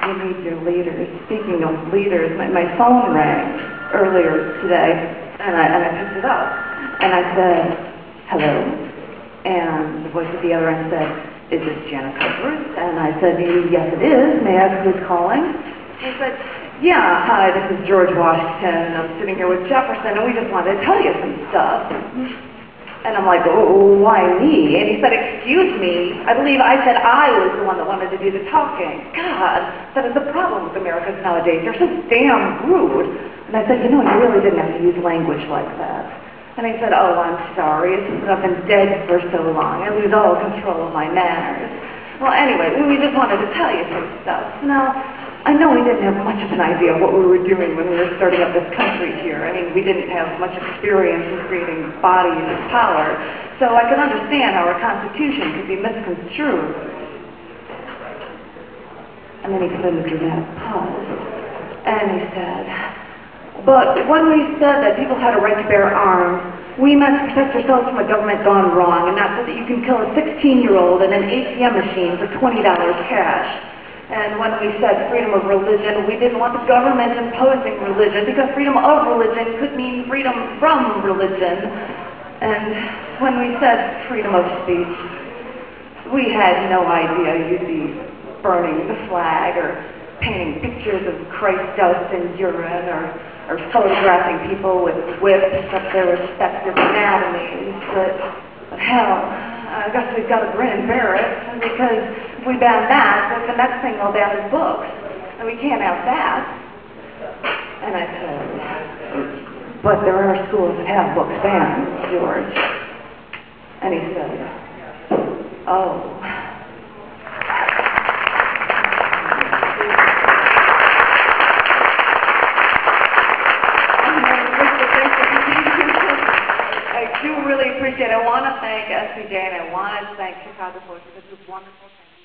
you need your leaders. Speaking of leaders, my phone rang earlier today, and I picked it up, and I said, hello, and the voice at the other end said, is this Janet Covers? And I said, yes it is, may I ask who's calling? He said, yeah, hi, this is George Washington, and I'm sitting here with Jefferson, and we just wanted to tell you some stuff. And I'm like, oh, why me? And he said, excuse me, I believe I said I was the one that wanted to do the talking. God, that is the problem with Americans nowadays. They're so damn rude. And I said, you know, you really didn't have to use language like that. And he said, oh, I'm sorry. It's just that I've been dead for so long. I lose all control of my manners. Well, anyway, we just wanted to tell you some stuff. Now, I know we didn't have much of an idea of what we were doing when we were starting up this country here. I mean, we didn't have much experience in creating bodies of power, so I could understand how our Constitution could be misconstrued. And then he put in a dramatic pause, and he said, but when we said that people had a right to bear arms, we meant to protect ourselves from a government gone wrong, and not so that you can kill a 16-year-old in an ATM machine for $20 cash. And when we said freedom of religion, we didn't want the government imposing religion, because freedom of religion could mean freedom from religion. And when we said freedom of speech, we had no idea you'd be burning the flag or painting pictures of Christ doused in urine or photographing people with whips up their respective anatomies. But hell, I guess we've got to grin and bear it, because if we ban that, then the next thing they'll ban is books, and we can't have that. And I said, but there are schools that have books banned, George. And he said, oh. I do really appreciate it. I want to thank SCJ, and I want to thank Chicago Post for this wonderful thing.